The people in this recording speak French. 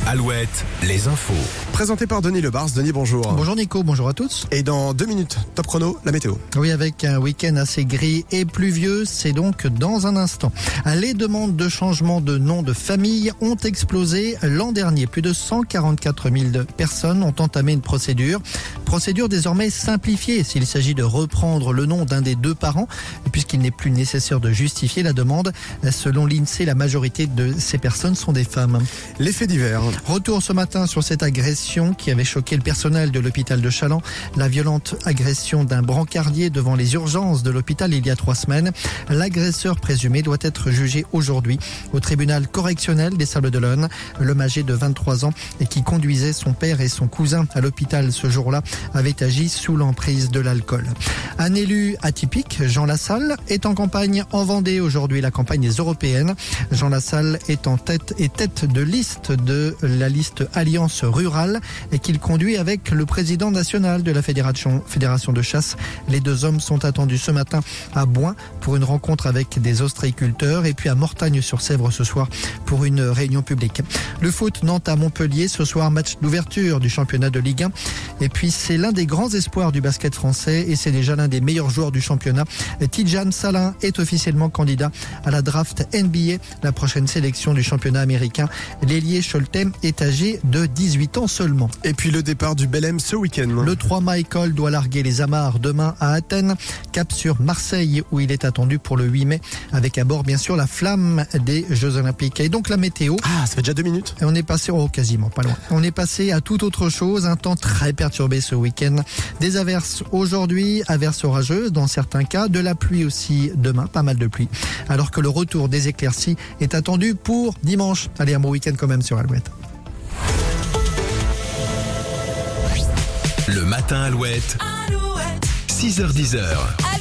Alouette, les infos. Présenté par Denis Lebars. Denis, bonjour. Bonjour Nico, bonjour à tous. Et dans 2 minutes, top chrono, la météo. Oui, avec un week-end assez gris et pluvieux, c'est donc dans un instant. Les demandes de changement de nom de famille ont explosé l'an dernier. Plus de 144 000 personnes ont entamé une procédure. Procédure désormais simplifiée s'il s'agit de reprendre le nom d'un des deux parents, puisqu'il n'est plus nécessaire de justifier la demande. Selon l'INSEE, la majorité de ces personnes sont des femmes. Les faits divers. Retour ce matin sur cette agression qui avait choqué le personnel de l'hôpital de Challans. La violente agression d'un brancardier devant les urgences de l'hôpital il y a 3 semaines. L'agresseur présumé doit être jugé aujourd'hui au tribunal correctionnel des Sables-d'Olonne. L'homme âgé de 23 ans et qui conduisait son père et son cousin à l'hôpital ce jour-là avait agi sous l'emprise de l'alcool. Un élu atypique, Jean Lassalle, est en campagne en Vendée aujourd'hui. La campagne est européenne. Jean Lassalle est tête de liste de la liste Alliance Rurale et qu'il conduit avec le président national de la fédération de chasse. Les deux hommes sont attendus ce matin à Boin pour une rencontre avec des ostréiculteurs et puis à Mortagne-sur-Sèvre ce soir pour une réunion publique. Le foot, Nantes à Montpellier ce soir, match d'ouverture du championnat de Ligue 1. Et puis c'est l'un des grands espoirs du basket français et c'est déjà l'un des meilleurs joueurs du championnat. Tidjane Salin est officiellement candidat à la draft NBA, la prochaine sélection du championnat américain. L'ailier Choletais est âgé de 18 ans seulement. Et puis le départ du Belém ce week-end. Le 3 Michael doit larguer les amarres demain à Athènes. Cap sur Marseille où il est attendu pour le 8 mai avec à bord bien sûr la flamme des Jeux Olympiques. Et donc la météo. Ah, ça fait déjà 2 minutes. Et on est passé, quasiment pas loin. On est passé à toute autre chose. Un temps très perturbé ce week-end. Des averses aujourd'hui, averses orageuses dans certains cas. De la pluie aussi demain, pas mal de pluie. Alors que le retour des éclaircies est attendu pour dimanche. Allez, un bon week-end quand même sur Alouette. Le matin Alouette. 6h-10h.